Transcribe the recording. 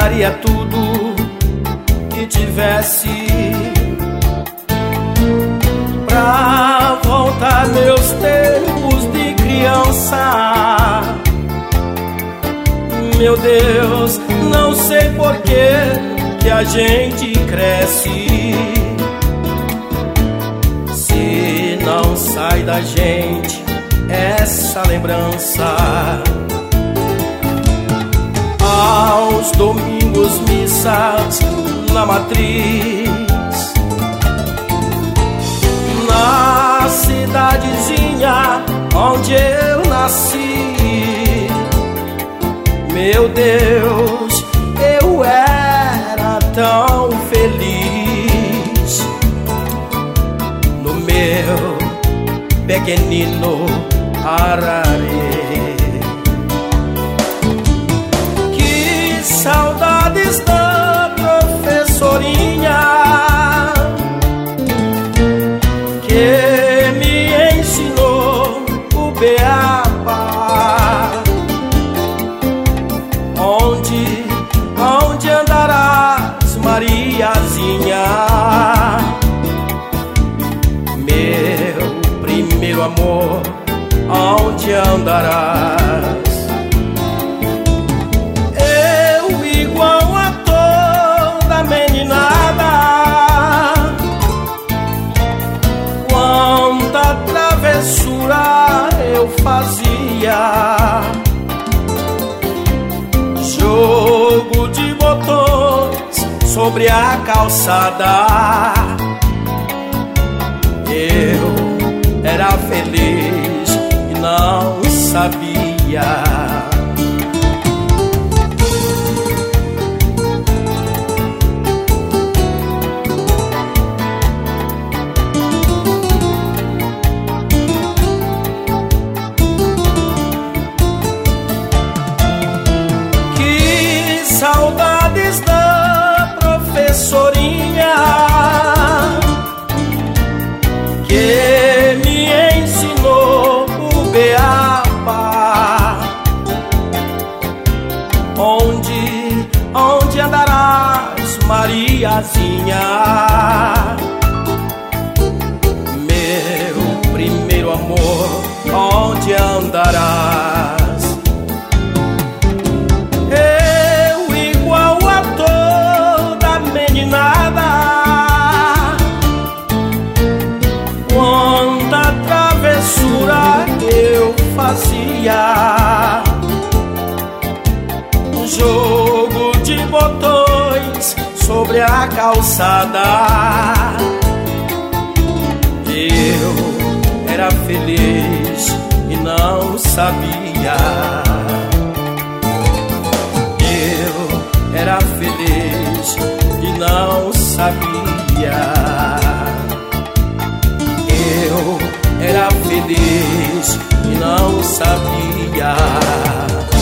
daria tudo que tivesse pra voltar meus tempos de criança. Meu Deus, não sei por que a gente cresce se não sai da gente essa lembrança. Aos domingos, missas na matriz, na cidadezinha onde eu nasci. Meu Deus, eu era tão feliz no meu pequenino Ararê. Que saudades da professorinha que me ensinou o beabá. Onde andarás, Mariazinha? Meu primeiro amor, onde andarás? Eu igual a toda meninada, quanta travessura eu fazia. Jogo de botões sobre a calçada. Eu era feliz e não sabia. Saudades da professorinha que me ensinou o beabá. Onde andarás, Mariazinha? Meu primeiro amor, onde andarás? Quanta travessura eu fazia. Jogo de botões sobre a calçada. Eu era feliz e não sabia. Eu era feliz e não sabia. Eu era feliz e não sabia.